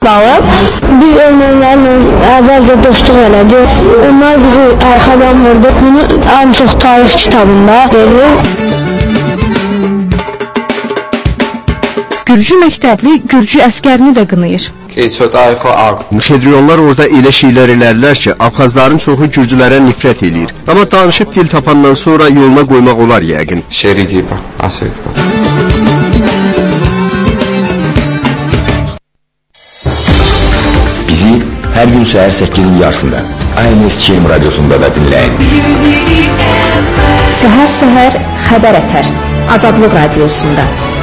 qalıb. Biz ermənilərlə əvvəlcə dostluq elədik. Onlar bizi arxadan vurdu. Bunu ən çox tarix kitabında verir. Gürcü məktəbli Gürcü əskərini də qınayır. Müşedriyonlar orada elə şeylər elərlər ki, Abxazların çoxu Gürcülərə nifrət eləyir. Amma danışıb dil tapandan sonra yoluna qoymaq olar yəqin. Bizi hər gün səhər 8-in yarısında ANSCM radiosunda da dinləyin. Səhər xəbər ətər Azadlıq radiosunda.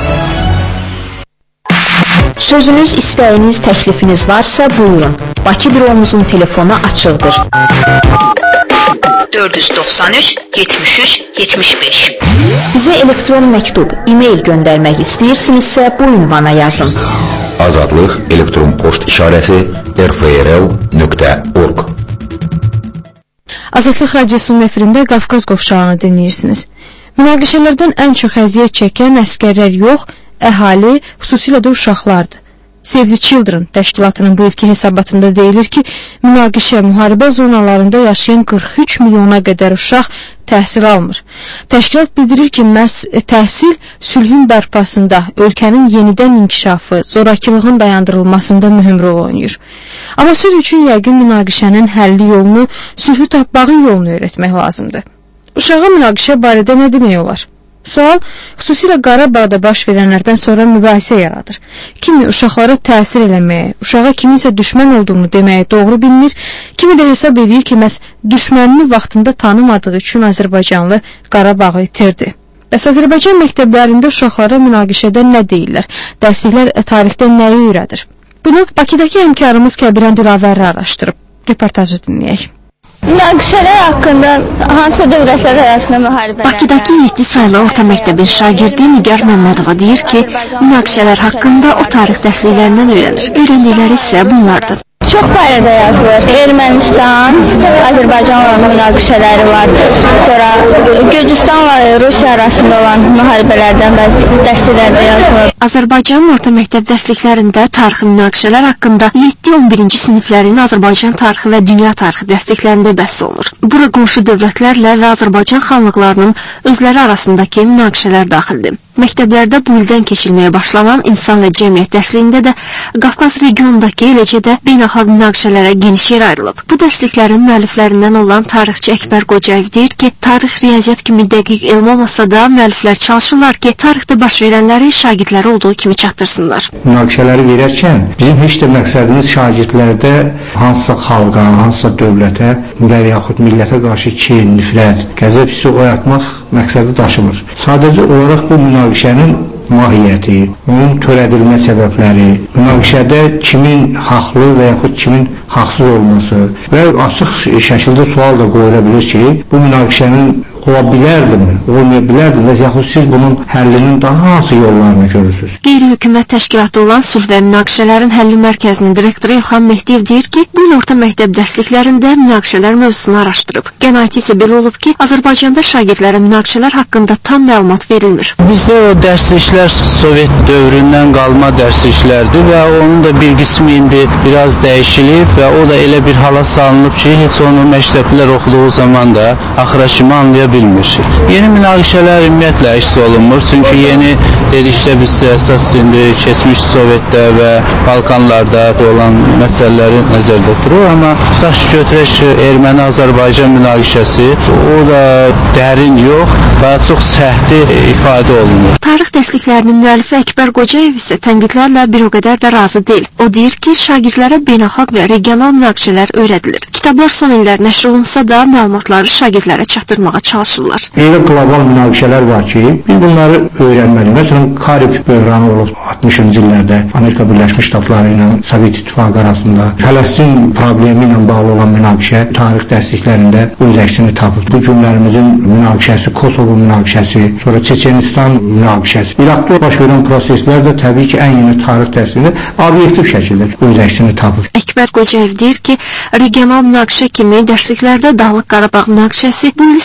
Sözünüz, istəyiniz, təklifiniz varsa buyurun. Bakı büromuzun telefonu açıqdır. 493 73 75. Bizə elektron məktub, e-mail göndərmək istəyirsinizsə bu ünvana yazın. Azadlıq elektron poçt işarəsi rfrl.org. Azadlıq radiosunun efirində Qafqaz qovşağını dinləyirsiniz. Münaqişələrdən ən çox əziyyət çəkən əskərlər yox, əhali, xüsusilə də uşaqlardır. Save the Children təşkilatının bu ilki hesabatında deyilir ki, münaqişə, müharibə zonalarında yaşayan 43 milyona qədər uşaq təhsil almır. Təşkilat bildirir ki, məhz təhsil sülhün bərpasında, ölkənin yenidən inkişafı, zorakılığın dayandırılmasında mühüm rol oynayır. Amma sülh üçün yəqin münaqişənin həlli yolunu, sülhü tapmağın yolunu öyrətmək lazımdır. Uşağa münaqişə barədə nə demək olar? Sual, xüsusilə Qarabağda baş verənlərdən sonra mübahisə yaradır. Kimi uşaqlara təsir eləməyə, uşağa kiminsə düşmən olduğunu deməyə doğru bilmir, kimi də hesab edir ki, məhz düşmənini vaxtında tanımadığı üçün Azərbaycanlı Qarabağı itirdi. Bəs Azərbaycan məktəblərində uşaqlara münaqişədə nə deyirlər? Dərsliklər tarixdə nəyi öyrədir? Bunu Bakıdakı həmkarımız Kəbirən Dilavəri araşdırıb. Reportajı dinləyək. Münaqişələr haqqında hansı dövlətlər arasında müharibələr? Bakıdakı 7 saylı orta məktəbin şagirdi Nigar Məmmədova deyir ki, münaqişələr haqqında o tarix dərsliklərindən öyrənir. Öyrəndikləri isə bunlardır. Çox barədə yazılır. Ermənistan, Azərbaycanla münaqişələri var. Sonra Gürcüstanla Rusiya arasında olan müharibələrdən bəzi dərsliklərdə yazılır. Azərbaycanın orta məktəb dərsliklərində tarixi münaqişələr haqqında 7-11-ci siniflərin Azərbaycan tarixi və dünya tarixi dərsliklərində bəhs olunur. Bura qonşu dövlətlərlə və Azərbaycan xanlıqlarının özləri arasındakı münaqişələr daxildir. Məktəblərdə bu ildən keçilməyə başlanan insan və cəmiyyət dərsliyində də Qafqaz regionundakı, eləcə də beynəlxalq münaqişələrə geniş yer ayrılıb. Bu dərsliklərin müəlliflərindən olan tarixçi Əkbər Qocayev deyir ki, tarix riyaziyyat kimi dəqiq elm olmasa da müəlliflər çalışırlar ki, tarixdə baş verənləri şagirdləri olduğu kimi çatdırsınlar. Münaqişələri verərkən bizim heç də məqsədimiz şagirdlərdə hansısa xalqa, hansısa dövlətə və yaxud millətə qarşı kin, nifrət, qəzəb hissi oyatmaq məqsədi daşımır. Sadəcə olaraq bu münaqişənin mahiyyəti, onun törədilmə səbəbləri, münaqişədə kimin haqlı və yaxud kimin haqsız olması və açıq şəkildə sual da qoyula bilir ki, bu münaqişənin ola bilərdimi, olmaya bilərdimi və yaxud siz bunun həllinin daha hansı yollarını görürsünüz? Qeyri-hökumət təşkilatı olan Sülh və Münaqişələrin Həlli Mərkəzinin direktoru İlxan Mehdiyev deyir ki, bu il orta məktəb dərsliklərində münaqişələr mövzusunu araşdırıb. Qənaəti isə belə olub ki, Azərbaycanda şagirdlərə münaqişələr haqqında tam məlumat verilmir. Bizdə o dərsliklər Sovet dövründən qalma dərsliklərdir və onun da bir qismi indi biraz dəyişilib və o da elə bir hala salınıb ki, heç onu məktəblər oxuduğu zaman da axıra kimi anlaya bilmir. Yeni münaqişələr ümumiyyətlə əks olunmur, çünki yeni dedikdə biz əsas indi keçmiş Sovetdə və Balkanlarda olan məsələləri nəzərdə durur, amma tutaq ki, götürək Erməni-Azərbaycan münaqişəsi, o da dərin yox, daha çox səhti ifadə olunur. Tarix dərsliklərinin müəllifi Əkbər Qocayev isə tənqidlərlə bir o qədər də razı deyil. O deyir ki, şagirdlərə beynəlxalq və regional münaqişələr öyrədilir. Kitablar son illər nəşr olunsa da məlumatları şagirdlərə çatdırmağa çalışırlar. Elə qlobal münaqişələr var ki, biz bunları öyrənməliyik. Məsələn, Karib böhranı olub 60-cı illərdə Amerika Birləşmiş Ştatları ilə Sovet İttifaqı arasında. Fələstin problemi ilə bağlı olan münaqişə tarix dərsliklərində öz əksini tapıb. Bu günlərimizin münaqişəsi, Kosovo münaqişəsi, sonra Çeçenistan münaqişəsi. İraqda baş verən proseslər də təbii ki, ən yeni tarix dərsində obyektiv şəkildə öz əksini tapıb. Əkbər Qocayev deyir ki, regional münaqişə kimi dərsliklərdə Dağlıq Qarabağ münaqişəsi bu il 8-ci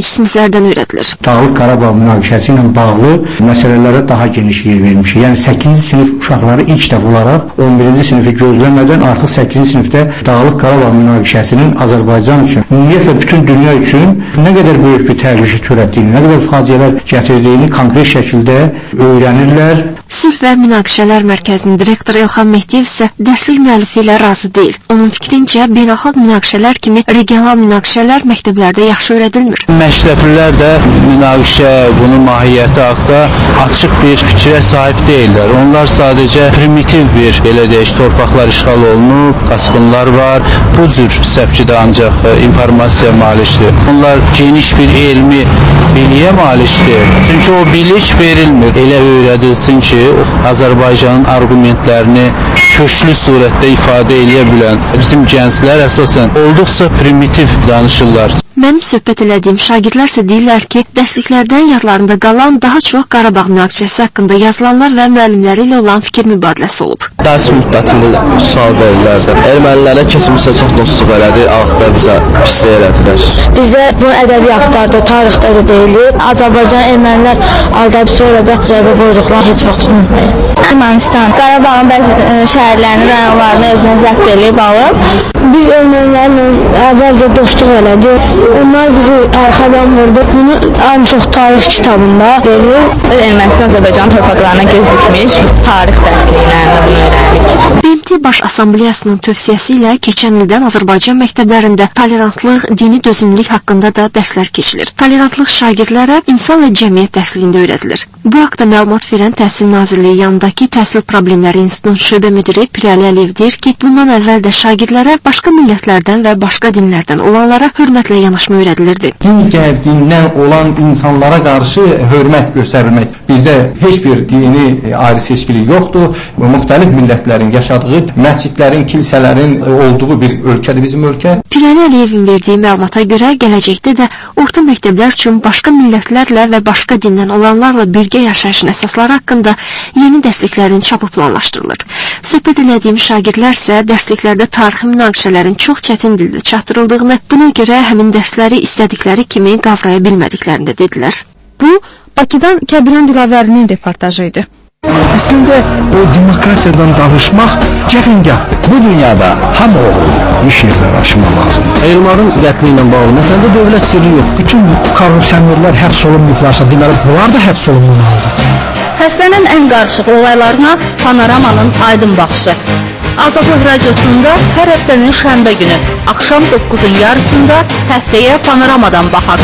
siniflərdən öyrədilir. Dağlıq Qarabağ münaqişəsi ilə bağlı məsələlərə daha geniş yer vermişik. Yəni 8-ci sinif uşaqları ilk dəfə olaraq 11-ci sinifi gözləmədən artıq 8-ci sinifdə Dağlıq Qarabağ münaqişəsinin Azərbaycan üçün, ümumiyyətlə bütün dünya üçün nə qədər böyük bir təhlükə törətdiyini, nə qədər faciələr gətirdiyini konkret şəkildə öyrənirlər. Sülh və Münaqişələr Mərkəzinin direktoru Elxan Mehdiyev isə dərslik müəllifi ilə razı deyil. Onun fikrincə, beynəlxalq münaqişələr kimi regional münaqişələr məktəblərdə yaxşı öyrədilmir. Məktəblilər də münaqişə, bunun mahiyyəti haqda açıq bir fikrə sahib deyirlər. Onlar sadəcə primitiv bir, belə deyək, torpaqlar işğal olunub, qaçqınlar var. Bu cür səpkidə ancaq informasiya malikdir. Onlar geniş bir elmi biliyə malikdir. Çünki o bilik verilmir. Elə öyrədilsin ki, Azərbaycanın argumentlərini köklü surətdə ifadə edə bilən bizim gənclər əsasən olduqca primitiv danışırlar. Mənim söhbət elədiyim şagirdlər isə deyirlər ki, dərsliklərdən yadlarında qalan daha çox Qarabağ münaqişəsi haqqında yazılanlar və müəllimləri ilə olan fikir mübadiləsi olub. Dərs müddətində sual verirlər. Ermənilərə keçmişsə çox dostluq elədi, axırda bizə pislik elədilər. Bizə bu ədəbiyyatlarda, tarixdə də deyilir. Azərbaycan ermənilər aldab sonra da cəbə qoyduqlar heç vaxt unutmayın. Ermənistan Qarabağın bəzi şəhərlərini, rayonlarını özünə zəbt edib alıb. Biz ermənilərlə əvvəlcə dostluq elədik. Onlar bizi arxadan vurdu. Bunu ən çox tarix kitabında verir. Ermənistan Azərbaycan torpaqlarına göz dikmiş tarix dərsliklərində bunu öyrəndik. BMT Baş Assambleyasının tövsiyəsi ilə keçən ildən Azərbaycan məktəblərində tolerantlıq, dini dözümlülük haqqında da dərslər keçilir. Tolerantlıq şagirdlərə insan və cəmiyyət dərsliyində öyrədilir. Bu haqda məlumat verən Təhsil Nazirliyi yanındakı Təhsil Problemləri İnstitutunun şöbə müdiri Pirəli Əliyev deyir ki, bundan əvvəl də şagirdlərə başqa millətlərdən və başqa dinlərdən olanlara hörmətlə yanaşma öyrədilirdi. Digər dindən olan insanlara qarşı hörmət göstərilmək. Bizdə heç bir dini ayrı seçkilik yoxdur. Müxtəlif millətlərin yaşadığı, məscidlərin, kilsələrin olduğu bir ölkədir bizim ölkə. Pirəli Əliyevin verdiyi məlumata görə gələcəkdə də orta məktəblər üçün başqa millətlərlə və başqa dindən olanlarla birgə yaşayışın əsasları haqqında yeni dərsliklərin çapı planlaşdırılır. Söhbət elədiyim şagirdlər isə dərsliklərdə tarixi münaqişələrin çox çətin dildə çatdırıldığını, buna görə həmin dərsləri istədikləri kimi qavraya bilmədiklərini də dedilər. Bu, Bakıdan Kəbirən Dilavərinin reportajı idi. Əslində, o demokratiyadan danışmaq cəfəngahdır. Bu dünyada hamı oğludur. İş yerləri aşmaq lazımdır. Elmarın qətli ilə bağlı məsələdə dövlət sirri yox. Bütün korrupsionerlər həbs olunmuşlarsa, deməli, bunlar da həbs olunmalıdır. Həftənin ən qarışıq olaylarına Panoramanın aydın baxışı. Azadlıq radiosunda hər həftənin şənbə günü, axşam 9-un yarısında həftəyə Panoramadan baxaq.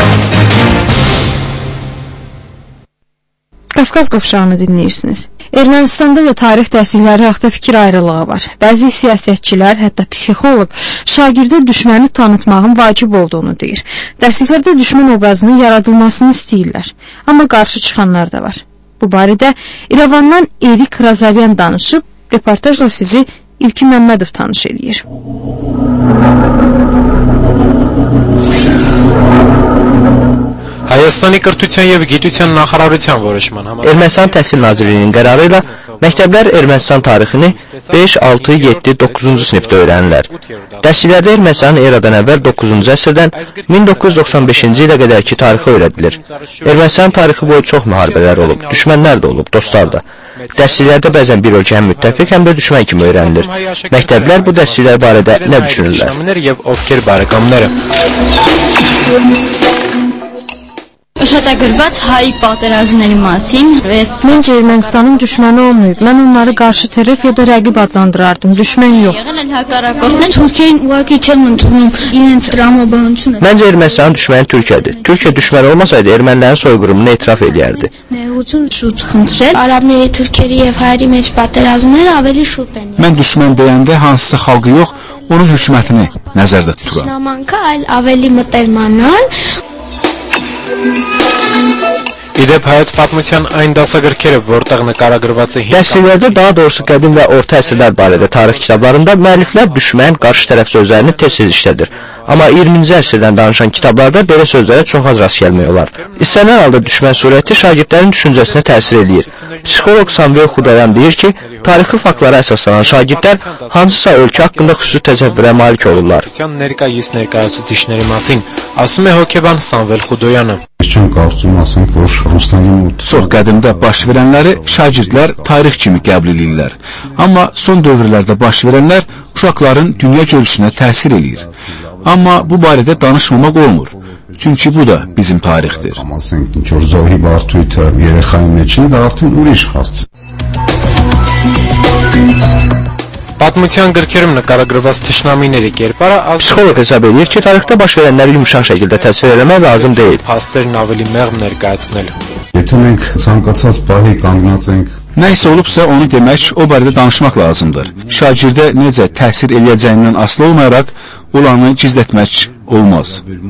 Qafqaz qovşağını dinləyirsiniz. Ermənistanda da tarix dərslikləri haqda fikir ayrılığı var. Bəzi siyasətçilər, hətta psixoloq, şagirdə düşməni tanıtmağın vacib olduğunu deyir. Dərsliklərdə düşmən obrazının yaradılmasını istəyirlər. Amma qarşı çıxanlar da var. Bu barədə İrəvandan Erik Razaryan danışıb, reportajla sizi İlkin Məmmədov tanış eləyir. Հայաստանի կրթության և գիտության նախարարության որոշման համար Ermənistan Təhsil Nazirliyinin qərarı ilə məktəblər Ermənistan tarixini 5, 6, 7, 9-cu sinifdə öyrənirlər. Dərsliklərdə Ermənistanın eradan əvvəl 9-cu əsrdən 1995-ci ilə qədərki tarixi öyrədilir. Ermənistan tarixi boyu çox müharibələr olub, düşmənlər də olub, dostlar da. Dərsliklərdə bəzən bir ölkə həm müttəfiq, həm də düşmən kimi öyrənilir. Məktəblər bu dərsliklər barədə nə düşünürlər? Uşaqdagırbaç hayı patərazmləri մասին Məncə Ermənistanın düşməni olmayıb. Mən onları qarşı tərəf ya da rəqib adlandırardım. Düşmən yox. Məncə Ermənistanın düşməni Türkiyədir. Türkiyə düşməni olmasaydı ermənilərin soyqırımını etiraf edərdi. Ərəbləri Türkiyəli եւ hayri մեջ patərazmları ավելի şut են։ Mən düşmən deyəndə hansısa xalqı yox, onun hökumətini nəzərdə tuturam. Namanka ավելի մտերմանալ İdեպ հայոց պատմության այն դասագրքերը, որտեղ նկարագրված է Dərsliklərdə daha doğrusu qədim və orta əsrlər barədə tarix kitablarında müəlliflər düşmən, qarşı tərəf sözlərini tez-tez işlədir. Amma 20-ci əsrdən danışan kitablarda belə sözlərə çox az rast gəlmək olar. İstənilən halda düşmən surəti şagirdlərin düşüncəsinə təsir edir. Psixoloq Samvel Xudayan deyir ki, tarixi faktlara əsaslanan şagirdlər hansısa ölkə haqqında xüsusi təsəvvürə malik olurlar. Ներկայիս ներկայացուցիչների մասին ասում է հոգեբան Samvel Xudoyանը. Çox qədimdə baş verənləri şagirdlər tarix kimi qəbul edirlər. Amma son dövrlərdə baş verənlər uşaqların dünya görüşünə təsir eləyir. Amma bu barədə danışmamaq olmur. Çünki bu da bizim tarixdir. Պատմության գրքերում նկարագրված թշնամիների կերպարը Psixoloq hesab edir ki, tarixdə baş verənləri yumşaq şəkildə təsvir eləmək lazım deyil. Փաստերն ավելի մեղմ ներկայացնել. Nə isə olubsa onu demək, o barədə danışmaq lazımdır. Şagirdə necə təsir eləyəcəyindən asılı olmayaraq olanı gizlətmək olmaz.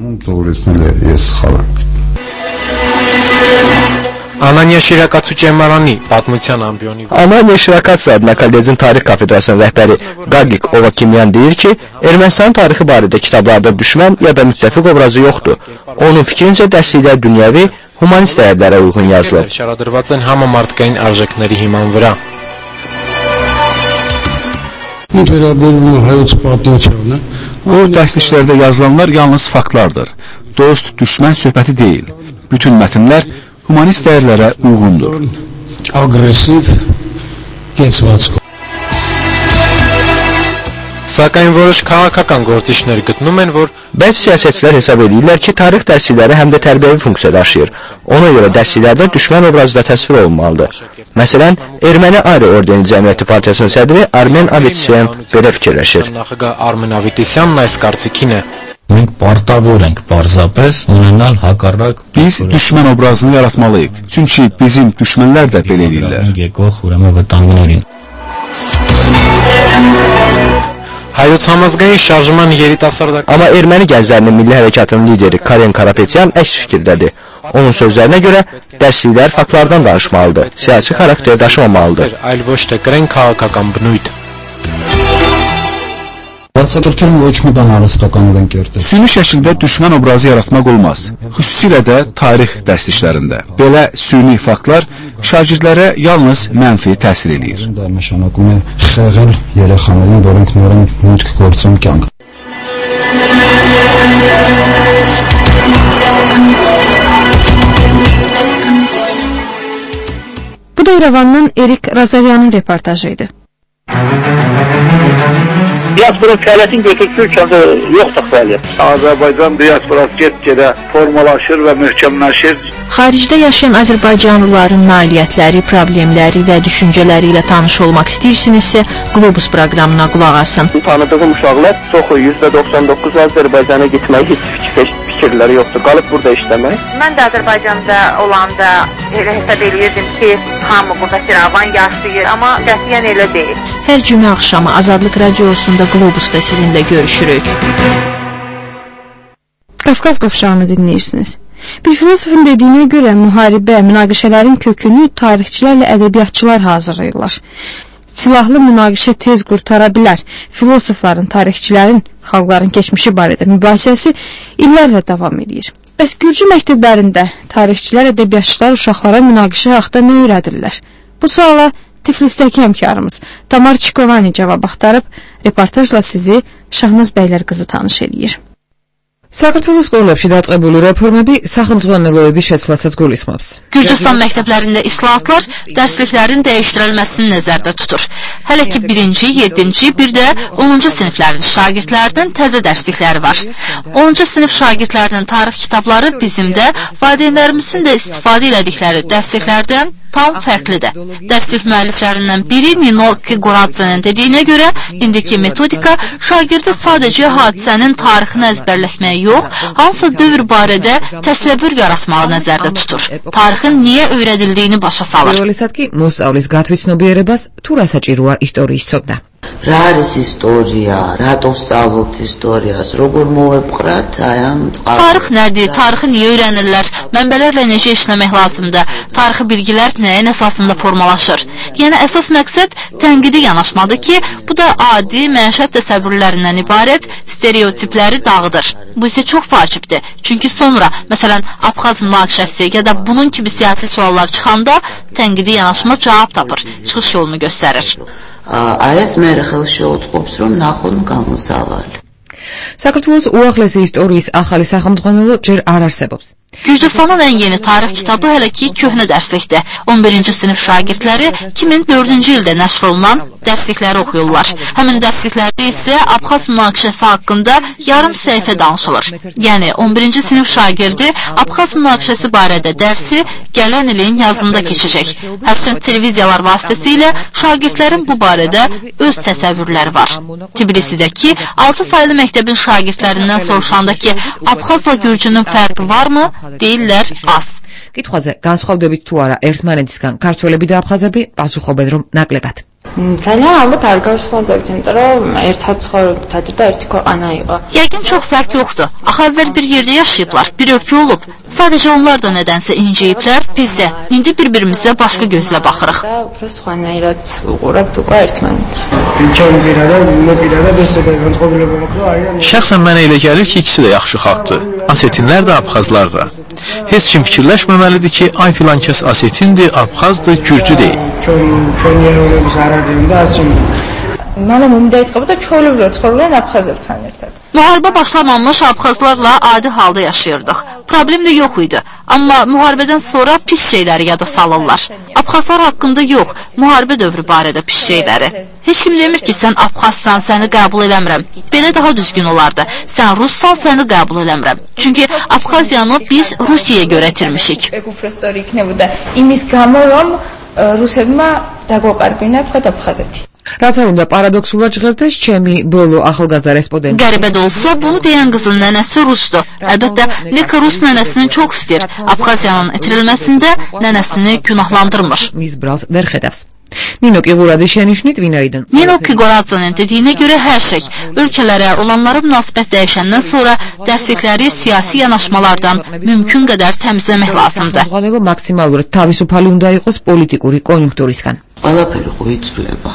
Ananya Şirakaçu Cəmarani պատմության ամբիոնի Ananya Şirakaçu adına kollecin tarix kafedrasının rəhbəri Gagik Ovakimyan deyir ki, Ermənistan tarixi barədə kitablarda düşmən ya da müttəfiq obrazı yoxdur. Onun fikrincə dərsliklər dünyəvi, humanist dəyərlərə uyğun yazılır. Շարադրված են համամարտկային արժեքների հիման վրա. O dərsliklərdə yazılanlar yalnız faktlardır. Dost, düşmən söhbəti deyil. Bütün mətnlər humanist dəyərlərə uyğundur. Sակայն որոշ քաղաքական գործիչներ գտնում են, որ Bəzi siyasətçilər hesab edirlər ki, tarix dərslikləri həm də tərbiyəvi funksiya daşıyır. Ona görə dərsliklərdə düşmən obrazı da təsvir olunmalıdır. Məsələn, Erməni Ari Ordeni Cəmiyyəti Partiyasının sədri Armen Avitisyan belə fikirləşir. Armen Avitisyanın այս կարծիքին է. Մենք պարտավոր ենք պարզապես ունենալ հակառակ Biz düşmən obrazını yaratmalıyıq. Çünki bizim düşmənlər də belə edirlər. եկող ուրեմն վտանգներին Հայոց համազգային շարժման երիտասարդական Amma erməni gənclərinin milli hərəkatının lideri Karen Karapetyan əks fikirdədir. Onun sözlərinə görə dərsliklər faktlardan danışmalıdır, siyasi xarakter daşımamalıdır. Այլ ոչ թե կրեն քաղաքական բնույթ. Süni şəkildə düşmən obrazı yaratmaq olmaz. Xüsusilə də tarix dərsliklərində. Belə süni faktlar şagirdlərə yalnız mənfi təsir eləyir. Bu da İrəvandan Erik Razaryanın reportajı idi. Diasporun fəaliyyətin götürücü ölkədə yoxdur fəaliyyət. Azərbaycan diasporası get-gedə formalaşır və möhkəmləşir. Xaricdə yaşayan Azərbaycanlıların nailiyyətləri, problemləri və düşüncələri ilə tanış olmaq istəyirsinizsə, Globus proqramına qulaq asın. Tanıdığım uşaqlar çoxu %99 Azərbaycana getməyi heç fikirləri yoxdur. Qalıb burada işləmək. Mən də Azərbaycanda olanda elə hesab eləyirdim ki, hamı burada firavan yaşayır, amma qətiyyən elə deyil. Hər cümə axşamı Azadlıq Radiosunda Globusda sizinlə görüşürük. Qafqaz qovşağını dinləyirsiniz. Bir filosofun dediyinə görə müharibə, münaqişələrin kökünü tarixçilərlə ədəbiyyatçılar hazırlayırlar. Silahlı münaqişə tez qurtara bilər. Filosofların, tarixçilərin, xalqların keçmişi barədə mübahisəsi illərlə davam edir. Bəs Gürcü məktəblərində tarixçilər, ədəbiyyatçılar uşaqlara münaqişə haqqında nə öyrədirlər? Bu suala Tiflisdəki həmkarımız Tamar Çikovani cavab axtarıb, reportajla sizi Şahnaz Bəylərqızı tanış eləyir. საქართველოს სკოლებში დაწყებული რეფორმები სახელმძღვანელოების შეცვლასაც გულისხმობს. Gürcüstan məktəblərində islahatlar dərsliklərin dəyişdirilməsini nəzərdə tutur. Hələ ki 1-ci, 7-ci, bir də 10-cu siniflərin şagirdlərinin təzə dərslikləri var. 10-cu sinif şagirdlərinin tarix kitabları bizim də valideynlərimizin də istifadə elədikləri dərsliklərdən tam fərqlidir. Dərslik müəlliflərindən biri Ninol Kigoradzenin dediyinə görə, indiki metodika şagirdi sadəcə hadisənin tarixini əzbərləşməyə yox, hansı dövr barədə təsəvvür yaratmağı nəzərdə tutur. Tarixin niyə öyrədildiyini başa salır. Ki, მოსწავლის გათვისნობიერებას თუ რა საჭიროა ისტორიის ცოდნა. რა არის ისტორია, რატო ვსწავლობთ ისტორიას, როგორ მოვეპყრათ აი ამ წყაროს. Tarix nədir? Tarixi niyə öyrənirlər? Mənbələrlə necə işləmək lazımdır? Tarixi bilgilər nəyin əsasında formalaşır? Yəni əsas məqsəd tənqidi yanaşmadır ki, bu da adi məişət təsəvvürlərindən ibarət stereotipləri dağıdır. Bu isə çox vacibdir. Çünki sonra, məsələn, Abxaz münaqişəsi ya da bunun kimi siyasi suallar çıxanda tənqidi yanaşma cavab tapır, çıxış yolunu göstərir. Այս մեր ხელში უწყობს რომ ნახონ გამოსავალი. საქართველოს უახლესი ისტორიის ახალი სახელმძღვანელო ჯერ არ არსებობს. Gürcüstanın ən yeni tarix kitabı hələ ki köhnə dərslikdir. 11-ci sinif şagirdləri 2004-cü ildə nəşr olunan dərslikləri oxuyurlar. Həmin dərsliklərdə isə Abxaz münaqişəsi haqqında yarım səhifə danışılır. Yəni 11-ci sinif şagirdi Abxaz münaqişəsi barədə dərsi gələn ilin yazında keçəcək. Həmçinin televiziyalar vasitəsilə şagirdlərin bu barədə öz təsəvvürləri var. Tbilisidəki 6 saylı məktəbin şagirdlərindən soruşanda ki, Abxazla Gürcünün fərqi varmı? Deyirlər az. კითხვაზე განსხვავდებით თუ არა ერთმანეთისგან ქართველები და აფხაზები პასუხობენ რომ ნაკლებად. ძალიან ალბათ არ გავსხვავდებთ, იმიტომ რომ ერთად ცხოვრობთ და ერთი ქვეყანა იყო. Yəqin çox fərq yoxdur. Axı əvvəl bir yerdə yaşayıblar, bir ölkə olub. Sadəcə onlar da nədənsə incəyiblər, biz də. İndi bir-birimizə başqa gözlə baxırıq. Şəxsən mənə elə gəlir ki, ikisi də yaxşı xalqdır. Asetinlər də, Abxazlar da. Heç kim fikirləşməməlidir ki, ay filan kəs asetindir, Abxazdır, Gürcü deyil. Mənə umid etqabı da çölübrə çıxırlar Abxazlardan ertədir. Müharibə başlamamış Abxazlarla adi halda yaşayırdıq. Problem də yox idi. Amma müharibədən sonra pis şeyləri yada salırlar. Abxazlar haqqında yox, müharibə dövrü barədə pis şeyləri. Heç kim demir ki, sən Abxazsan, səni qəbul eləmirəm. Belə daha düzgün olardı. Sən Russan, səni qəbul eləmirəm. Çünki Abxaziyanı biz Rusiyaya görə itirmişik. İmis გამო რომ რუსებმა დაგვაკარგვინებთ Abxazეთი. რაც არ უნდა პარადოქსულად ჟღერდეს ჩემი ბოლო ახალგაზრდა რესპონდენტი. Qəribə də olsa, bunu deyən qızın nənəsi Rusdur. Əlbəttə, Leka Rus nənəsini çox istəyir. Abxaziyanın itirilməsində nənəsini günahlandırmır. Mis brals ვერ ხედავს. Nino Kigoradze შენიშნით ვინაიდან. Nino Kigoradze'nin dediyinə görə hər şey ölkələrə olanlara münasibət dəyişəndən sonra dərslikləri siyasi yanaşmalardan mümkün qədər təmizləmək lazımdır. Qanəlo maksimალურად თავისუფალი უნდა იყოს პოლიტიკური კონյუნქტურისგან. ყველაფერი ხო იცვლება.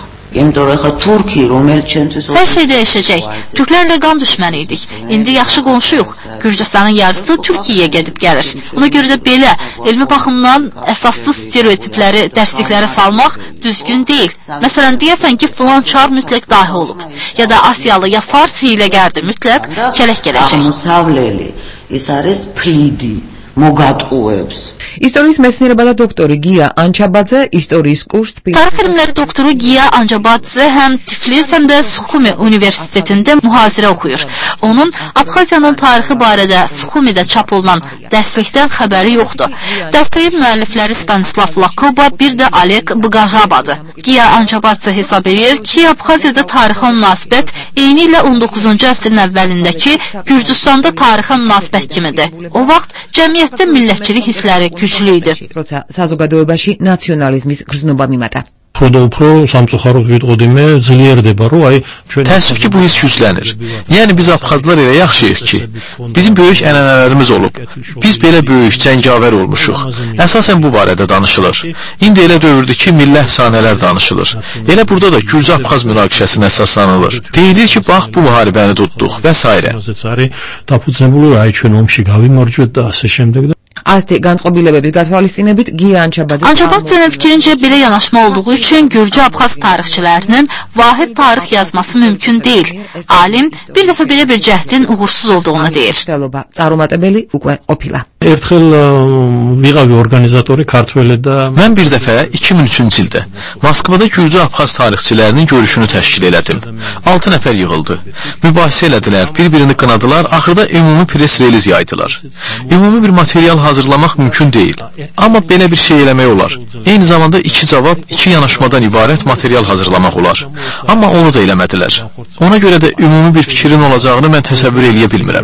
Hər şey dəyişəcək. Türklərlə qan düşməni idik. İndi yaxşı qonşuyuq. Gürcüstanın yarısı Türkiyəyə gedib gəlir. Ona görə də belə, elmi baxımdan əsassız stereotipləri dərsliklərə salmaq düzgün deyil. Məsələn, deyəsən ki, filan çar mütləq dahi olub. Ya da Asiyalı, ya Fars hiləgərdir, mütləq kələk gələcək. ისტორიის მეცნიერებათა დოქტორი გია ანჩაბაძე ისტორიის კურსს Tarix elmləri doktoru Giya Ancabadze həm Tiflis, həm də Suxumi Universitetində mühazirə oxuyur. Onun Abxaziyanın tarixi barədə Suxumidə çap olunan dərslikdən xəbəri yoxdur. Dərsliyin müəllifləri Stanislav Lakoba, bir də Alek Bqajabadır. Giya Ancabadze hesab edir ki, Abxaziyada tarixə münasibət eyni ilə 19-cu əsrin əvvəlindəki Gürcüstanda tarixə münasibət kimidir. O vaxt cəmiyyətdə millətçilik hissləri güclü idi. როცა საზოგადოებაში ნაციონალიზმის გრძნობა მიმატა. Təəssüf ki, bu his güclənir. Yəni biz Abxazlar elə yaxşıyıq ki, bizim böyük ənənələrimiz olub. Biz belə böyük cəngavər olmuşuq. Əsasən bu barədə danışılır. İndi elə dövrdür ki, milli əfsanələr danışılır. Elə burada da Gürcü-Abxaz münaqişəsinə əsaslanılır. Deyilir ki, bax bu müharibəni tutduq və s. Asti განწყობილებების გათვალისწინებით გია ანჩაბაძე Ancabadze'nin fikrincə belə yanaşma olduğu üçün Gürcü-Abxaz tarixçilərinin vahid tarix yazması mümkün deyil. Alim bir dəfə belə bir cəhdin uğursuz olduğunu deyir. წარუმატებელი უკვე ყოფილა. Mən bir dəfə 2003-cü ildə Moskvada Gürcü-Abxaz tarixçilərinin görüşünü təşkil elədim. 6 nəfər yığıldı. Mübahisə elədilər, bir-birini qınadılar, axırda ümumi pres reliz yaydılar. Ümumi bir material hazırlamaq mümkün deyil. Amma belə bir şey eləmək olar. Eyni zamanda 2 cavab, 2 yanaşmadan ibarət material hazırlamaq olar. Amma onu da eləmədilər. Ona görə də ümumi bir fikrin olacağını mən təsəvvür eləyə bilmirəm.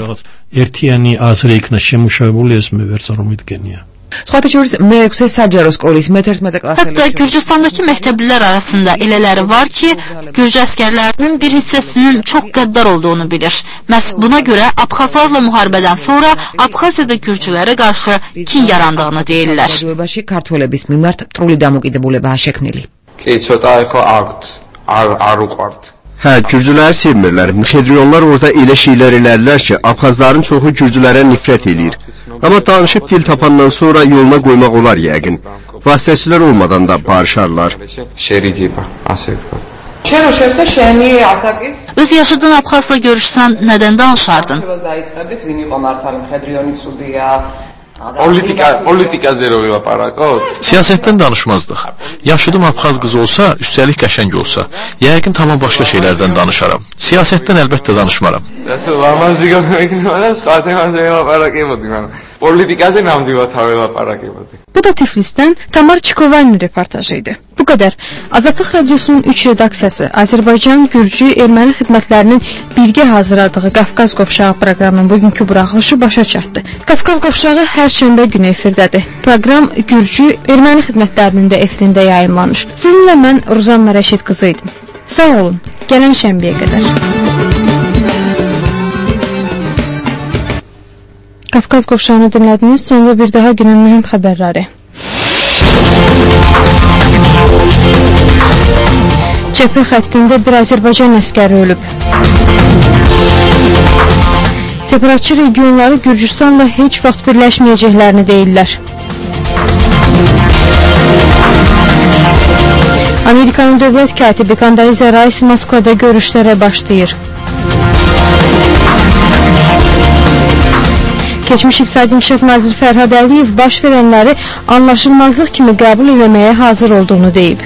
სხვათა შორის მე-6 საჯარო სკოლის მე-11 კლასელი. Hətta Gürcüstandakı məktəblilər arasında elələri var ki, Gürcü əskərlərinin bir hissəsinin çox qəddar olduğunu bilir. Məhz buna görə Abxazlarla müharibədən sonra Abxaziyada Gürcülərə qarşı kin yarandığını deyirlər. საზოგადოებაში ქართველების მიმართ მტრული დამოკიდებულებაა შექმნილი. კი, ცოტა ეხო არ უყვართ. Hə, gürcüləri sevmirlər. Mixedrionlar orada elə şeylər elədilər ki, Abxazların çoxu gürcülərə nifrət eləyir. Amma danışıb dil tapandan sonra yoluna qoymaq olar yəqin. Vasitəçilər olmadan da barışarlar. Öz yaşadığın Abxazla görüşsən, nədən danışardın? Siyasətdən danışmazdıq. Yaşadığım Abxaz qızı olsa, üstəlik qəşəng olsa, yəqin tamam başqa şeylərdən danışaram. Siyasətdən əlbəttə danışmaram. Bu da Tiflisdən Tamar Çikovalinin reportajı idi. Bu qədər. Azadlıq Radiosunun 3 redaksiyası Azərbaycan, Gürcü, Erməni xidmətlərinin birgə hazırladığı Qafqaz Qovşağı proqramının bugünkü buraxılışı başa çatdı. Qafqaz Qovşağı hər şənbə günü efirdədir. Proqram Gürcü, Erməni xidmətlərinin də efirində yayımlanır. Sizinlə mən Ruzan Mərəşid qızı idim. Sağ olun. Gələn şənbəyə qədər. Qafqaz Qovşağını dinlədiniz. Sonra bir daha günün mühüm xəbərləri. Cəbhə xəttində bir Azərbaycan əskəri ölüb. Separatçı regionları Gürcüstanla heç vaxt birləşməyəcəklərini deyirlər. Amerikanın dövlət katibi Kondoliza Rice Moskvada görüşlərə başlayır. Keçmiş İqtisadi İnkişaf Naziri Fərhad Əliyev baş verənləri anlaşılmazlıq kimi qəbul eləməyə hazır olduğunu deyib.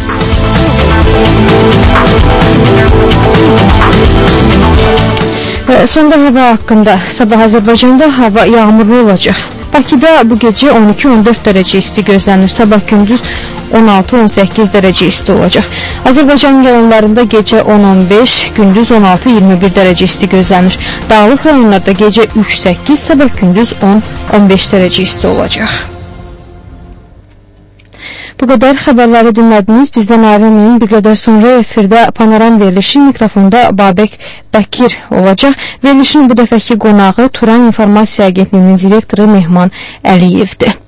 Sonda hava haqqında. Sabah Azərbaycanda hava yağmurlu olacaq. Bakıda bu gecə 12-14 dərəcə isti gözlənir. Sabah gündüz 16-18 dərəcə isti olacaq. Azərbaycan rayonlarında gecə 10-15, gündüz 16-21 dərəcə isti gözlənir. Dağlıq rayonlarda gecə 3-8, sabah gündüz 10-15 dərəcə isti olacaq. Bu qədər xəbərləri dinlədiniz. Bizdən ayrılmayın. Bir qədər sonra efirdə panoram verilişi, mikrofonda Babək Bəkir olacaq. Verilişin bu dəfəki qonağı Turan İnformasiya Agentliyinin direktoru Mehman Əliyevdir.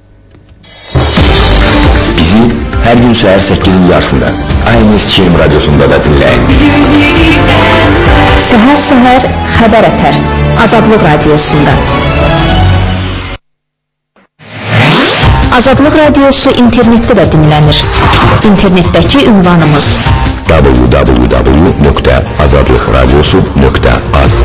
Bizi hər gün səhər 8-in yarısında aynı Çiğim Radyosunda da dinləyin. Səhər xəbər ətər Azadlıq Radiosunda. Azadlıq Radiosu internetdə də dinlənir. İnternetdəki ünvanımız www.azadlıqradiosu.az.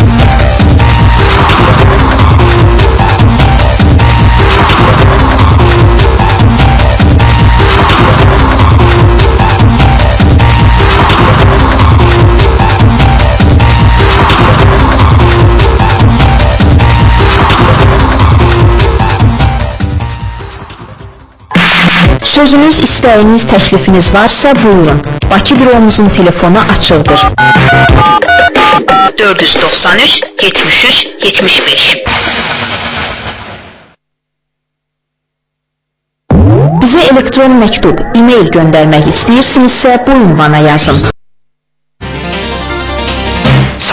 Sözünüz, istəyiniz, təklifiniz varsa buyurun. Bakı büromuzun telefonu açıqdır. 493 73 75. Bizə elektron məktub, e-mail göndərmək istəyirsinizsə bu ünvana yazın.